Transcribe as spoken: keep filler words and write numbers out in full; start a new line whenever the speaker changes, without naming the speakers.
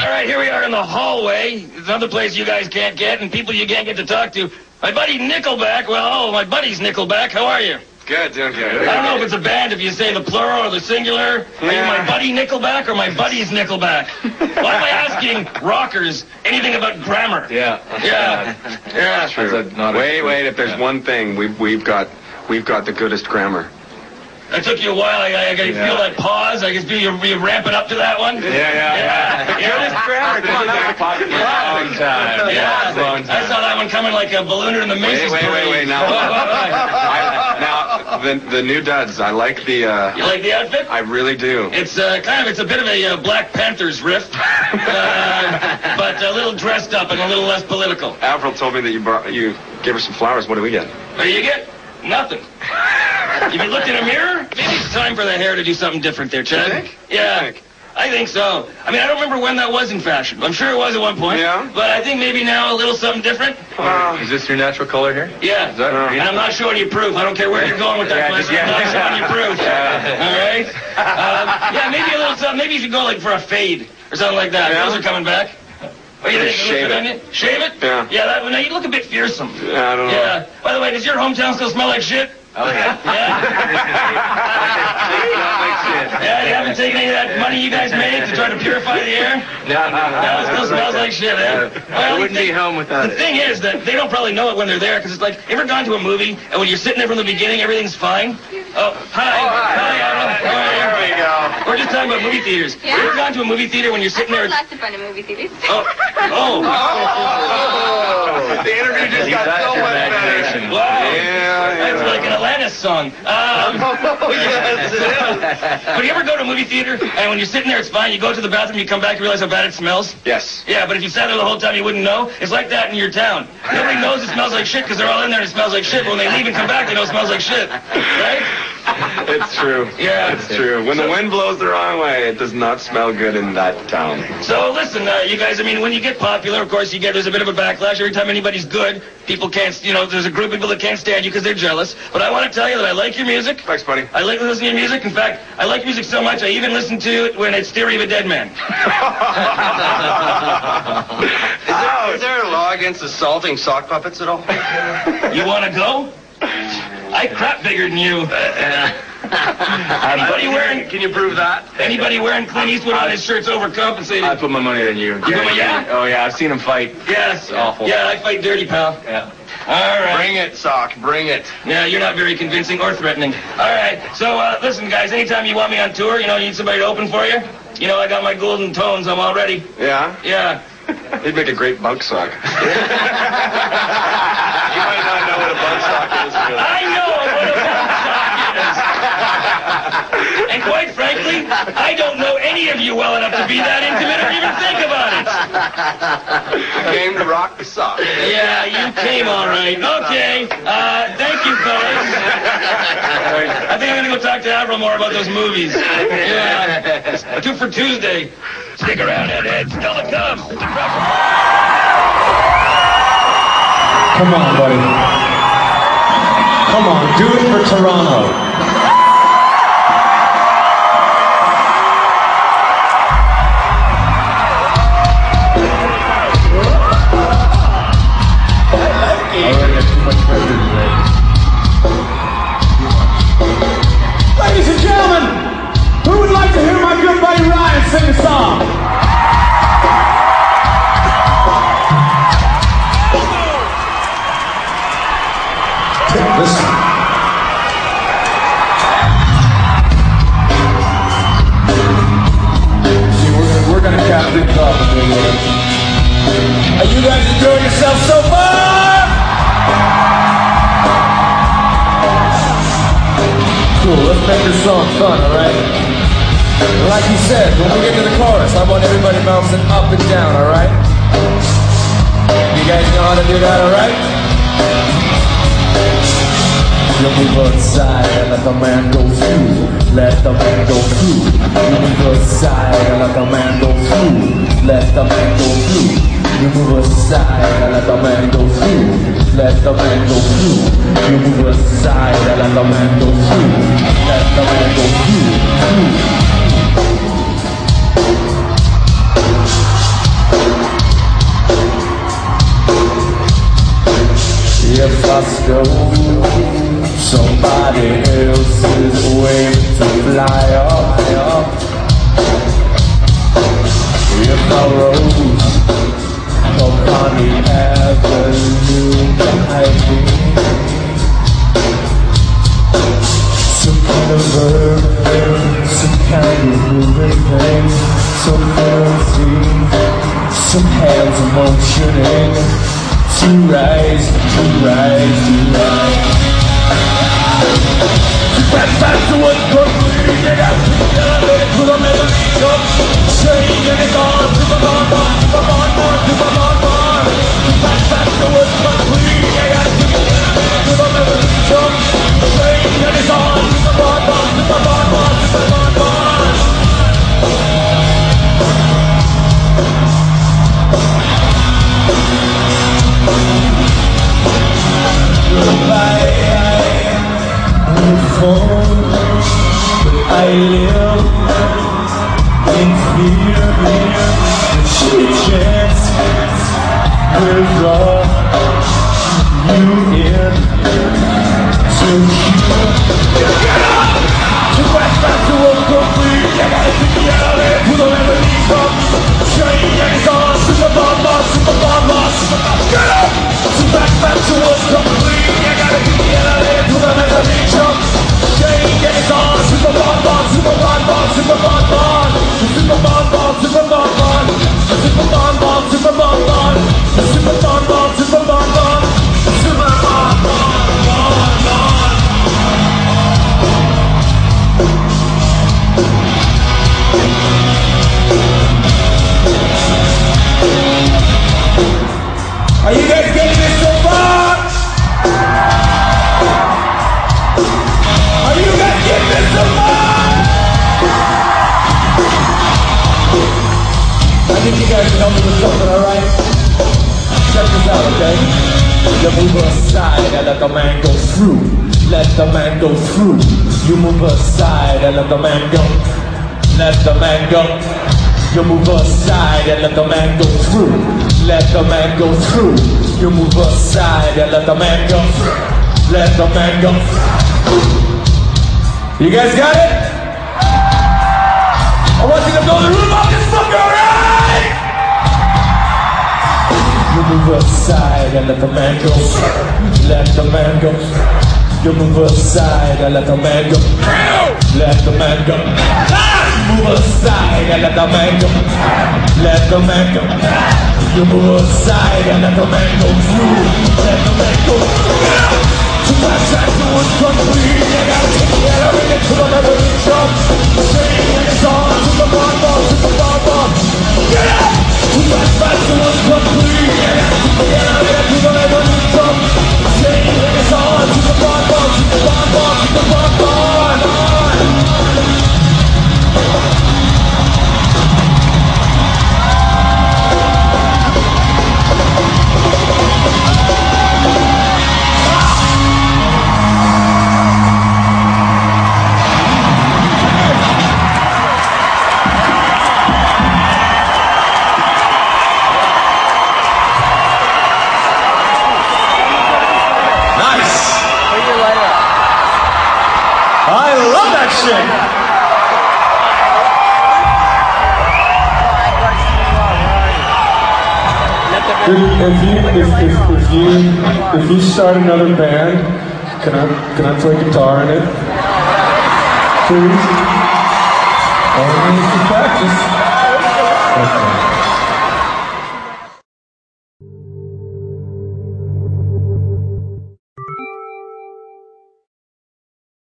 All right, here we are in the hallway. It's another place you guys can't get and people you can't get to talk to. My buddy Nickelback. Well, oh, my buddy's Nickelback. How are you?
Good, doing good.
I don't know if it's a band, if you say the plural or the singular. Yeah. Are you my buddy Nickelback or my buddy's Nickelback? Why am I asking rockers anything about grammar?
Yeah.
Yeah. Yeah.
True. Wait, wait. If there's yeah. one thing, we've we've got we've got the goodest grammar.
That took you a while. I, I, I yeah. feel that pause. I can feel you, you ramping up to that one.
Yeah, yeah.
Yeah.
yeah. Goodest grammar. Come on, that's long time.
Yeah.
Long time.
I saw that one coming like a ballooner in the Macy's.
Wait, wait, wait, wait. Now, I, now the the new duds. I like the. Uh,
you like the outfit?
I really do.
It's uh, kind of it's a bit of a uh, Black Panthers riff, uh, but a little dressed up and a little less political.
Avril told me that you brought you gave her some flowers. What do we get?
What do you get? Nothing. If you looked in a mirror, maybe it's time for the hair to do something different there, Chad.
You think?
Yeah.
You think?
I think so. I mean, I don't remember when that was in fashion. I'm sure it was at one point.
Yeah.
But I think maybe now a little something different.
Uh, is this your natural color here?
Yeah.
Is that, uh,
and I'm not showing you proof. I don't care where you're going with that
yeah,
question.
Yeah.
I'm not showing you proof.
Yeah.
All right? Um, yeah, maybe a little something. Maybe you should go like for a fade or something like that.
Yeah.
Those are coming back. What do you think?
Shave it.
it. Shave it?
Yeah.
Yeah, that, now you look a bit fearsome.
Yeah, I don't know.
Yeah. By the way, does your hometown still smell like shit?
Oh, yeah.
Yeah? Yeah, you haven't taken any of that money you guys made to try to purify the air?
No, no, no.
No, it still smells like shit, eh?
Well, I wouldn't
thing,
be home without
the
it.
The thing is that they don't probably know it when they're there, because it's like, you ever gone to a movie, and when you're sitting there from the beginning, everything's fine? Oh, hi.
Oh, hi.
Hi, Adam. How are you?
There we go.
We're just talking about movie theaters.
Yeah?
You ever gone to a movie theater when you're sitting there?
Lots of fun in movie theaters.
Oh. Oh.
Oh. The interview just got so much better.
Wow.
Yeah,
That's
yeah.
like an Alanis song. Um,
Yes, it is.
but you ever go to a movie theater, and when you're sitting there, it's fine. You go to the bathroom, you come back, you realize how bad it smells?
Yes.
Yeah, but if you sat there the whole time, you wouldn't know. It's like that in your town. Nobody knows it smells like shit because they're all in there and it smells like shit. But when they leave and come back, they know it smells like shit. Right?
It's true.
Yeah.
It's true. When the wind blows the wrong way, it does not smell good in that town.
So listen, uh, you guys, I mean, when you get popular, of course, you get, there's a bit of a backlash. Every time anybody's good, people can't, you know, there's a group of people that can't stand you because they're jealous. But I want to tell you that I like your music.
Thanks, buddy.
I like listening to your music. In fact, I like music so much, I even listen to it when it's Theory of a Dead Man.
Is there, is there a law against assaulting sock puppets at all?
You want to go? I crap bigger than you. Anybody wearing?
Can you prove that?
Anybody wearing Clint Eastwood on his shirt's overcompensated?
I put my money on you.
You put my- yeah?
Oh, yeah, I've seen him fight.
Yes.
It's awful.
Yeah, I fight dirty, pal.
Yeah.
All right.
Bring it, sock. Bring it.
Yeah, you're not very convincing or threatening. All right. So, uh, listen, guys, anytime you want me on tour, you know, you need somebody to open for you. You know, I got my golden tones. I'm all ready.
Yeah?
Yeah.
He'd make a great bunk sock.
You might not know what a bug sock is. Really.
I know what a bunk sock is. And quite frankly, I don't know any of you well enough to be that intimate or even think about it.
Came to rock the sock.
Yeah, you came all right. Okay. Uh, thank you, fellas. I think I'm going to go talk to Avril more about those movies. Yeah. Two for Tuesday. Stick around, Ed. Ed. Still to come.
Come on, buddy. Come on, do it for Toronto. Ladies and gentlemen, who would like to hear my good buddy Ryan sing a song? Listen. See, we're gonna, we're gonna cap things off a bit here. Are you guys enjoying yourselves so far? Cool, let's make this song fun, alright? Like he said, when we get to the chorus, I want everybody bouncing up and down, alright? You guys know how to do that, alright? You move aside and let the man go through. Let the man go through. You move aside and let the man go through. Let the man go through. You move aside and let the man go through. Let the man go through. You move aside and let the man go through. Let the man go through. through. show. Somebody else is waiting to fly up, up. If I rose upon the avenue behind me, some kind of verb, some kind of moving thing, some fancy, some hands motioning, to rise, to rise, to rise. Back, back to what's perfect, you got to get it, put them in the lead up, change and it's on, super bon bon, super bon bon, super bon bon. Back, back to what's perfect, you got to get it, put them in the lead up, change and it's on, super bon bon, super bon bon, super bon bon. Goodbye, but I live in fear that she chance will draw you in to heal. To back back to a complete, you gotta take me out of there, put on everything from change and it's on, super bomb boss, super bomb boss, get up! To back back to a complete, you gotta take me out of there, put on everything from change and it's on, super bomb boss, super bomb boss, super bomb boss, super bomb boss, super bomb boss, super bomb boss, super bomb boss, super bomb boss, super bomb boss, super bomb boss. Are you guys getting this so far? Are you guys getting this so far? I think you guys can help me with something, alright? Check this out, okay? You move aside and let the man go through. Let the man go through. You move aside and let the man go. Let the man go. You move aside and let the man go through. Let the man go through. You move aside and let the man go through. Let the man go through. You guys got it? I want you to blow the roof off this fucker, alright? You move aside and let the man go through. Let the man go through. You move aside and let the man go. Let the man go. Move aside and let the man go. Let the man go. You move aside and let the man go through. Let the man go. To my side to what's complete. You gotta take the elevator to the level of jump. Sing and it's on to the bon bon, to the bon bon. Get up! To my side to what's complete. You gotta take the elevator to the level of jump. Sing and it's on to the bon bon, to the bon bon, to the bon bon. If you, if, if, if you if you start another band, can I can I play guitar in it? Please? Only to practice. Okay.